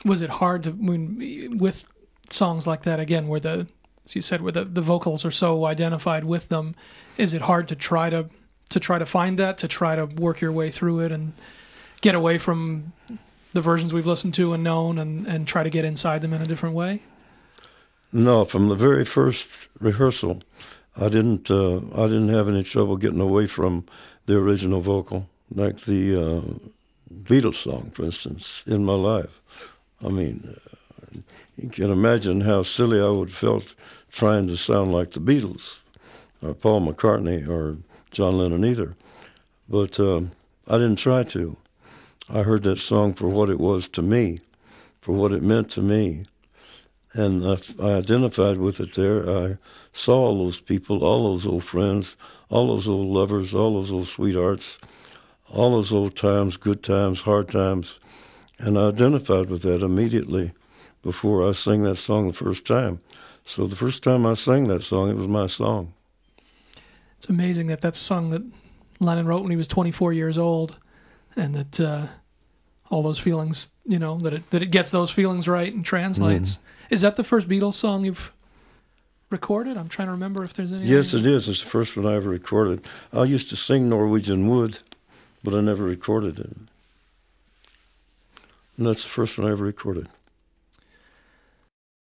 Was it hard to, with songs like that, again, where as you said, where the vocals are so identified with them, is it hard to try to find that, to try to work your way through it and get away from the versions we've listened to and known and try to get inside them in a different way? No, from the very first rehearsal, I didn't have any trouble getting away from the original vocal, like the Beatles song, for instance, In My Life. I mean, you can imagine how silly I would have felt trying to sound like the Beatles, or Paul McCartney, or John Lennon either. But I didn't try to. I heard that song for what it was to me, for what it meant to me. And I identified with it there. I saw all those people, all those old friends, all those old lovers, all those old sweethearts, all those old times, good times, hard times. And I identified with that immediately before I sang that song the first time. So the first time I sang that song, it was my song. It's amazing that that's a song that Lennon wrote when he was 24 years old, and that all those feelings, that it gets those feelings right and translates. Is that the first Beatles song you've recorded? I'm trying to remember if there's any. Yes, it is. It's the first one I ever recorded. I used to sing Norwegian Wood, but I never recorded it. And that's the first one I ever recorded.